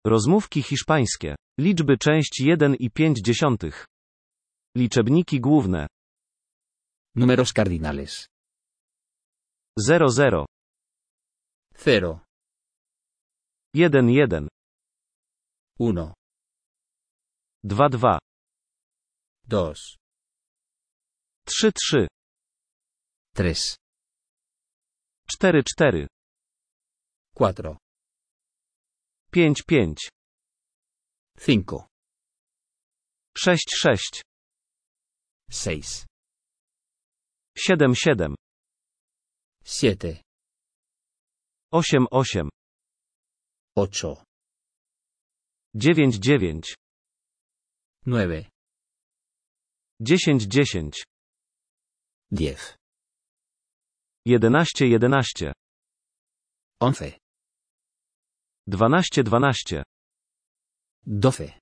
Rozmówki hiszpańskie. Liczby część 1,5. Liczebniki główne. Números cardinales. 00. 0, 11. 1, 22. 2, 33. 3, 44. 4, 55. 5, 66. 6, 77. 7, 88. 8, 99. 9, 10, 10. 10, 11, 11. 11, 12, 12. 12,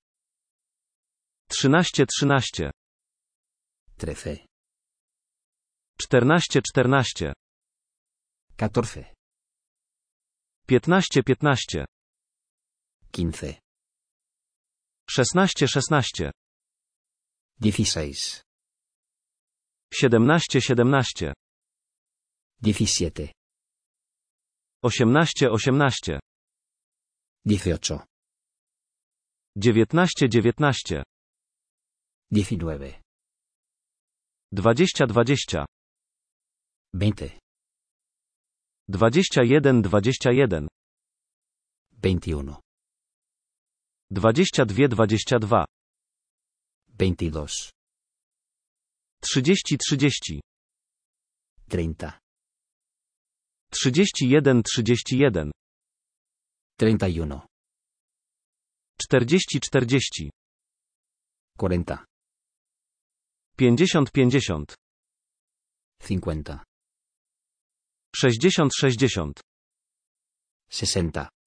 13, 13. 13, 14, 14. 14, 15, 15. 15, 16, 16. 16, 17, 17. 17, 18, 18. 18, 19, 19. 19, 20, 20. 20, 21, 21. 21, 22, 22. 22, 30, 30. 30, 31, 31. 31, 40, 40. 40, 50, 50. 50, 60, 60. 60,